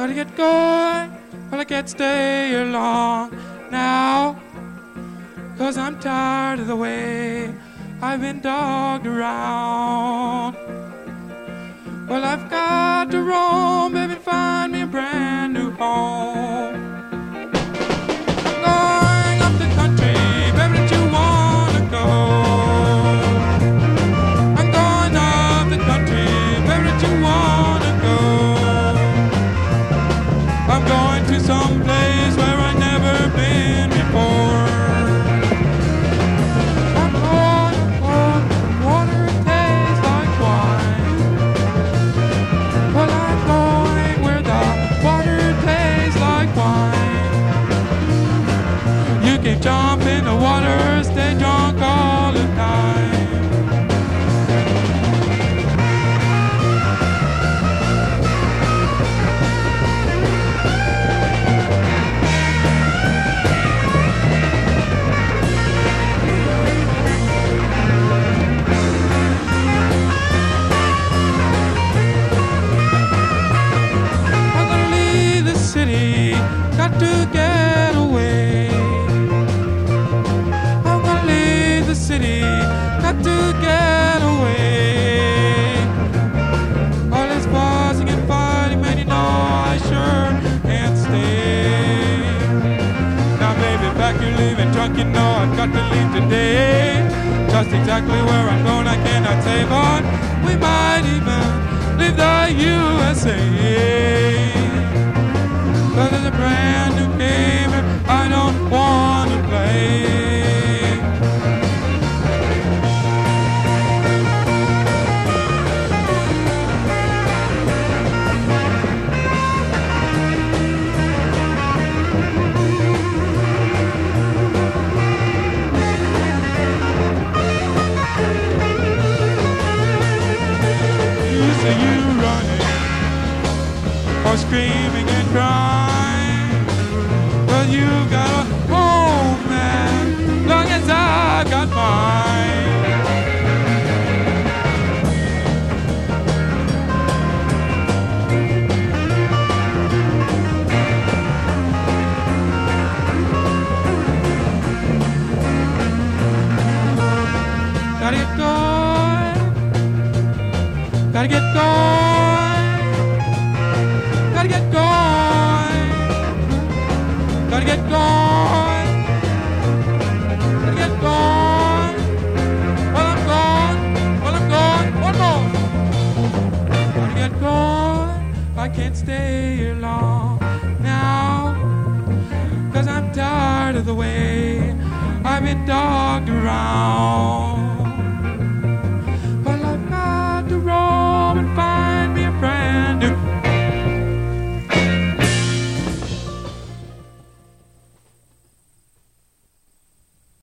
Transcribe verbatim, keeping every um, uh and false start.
Gotta get going, but I can't stay here long now, 'cause I'm tired of the way I've been dogged around. Well, I've got to roam, baby, find me a brand new home. I'm going up the country, baby, don't you wanna go? I'm going up the country, baby, don't you wanna go? I'm going to some place where I've never been before. I'm going for water, it tastes like wine. Well, I'm going where the water tastes like wine. You can jump in the water, stay drunk all the time. Got to get away. I'm gonna leave the city. Got to get away. All this fussing and fighting, man, you know I sure can't stay. Now, baby, back you're leaving drunk, you know I've got to leave today. Just exactly where I'm going, I cannot say, but we might even leave the U S A. Cause there's a brand new game I don't want to play. You say you running or screaming and crying. Well, you got a home, man, long as I got mine. Gotta get going, gotta get going, gotta get going. Gotta get going, gotta get going. Well, I'm gone, well, I'm gone, one more. Gotta get going, I can't stay here long now, 'cause I'm tired of the way I've been dogged around.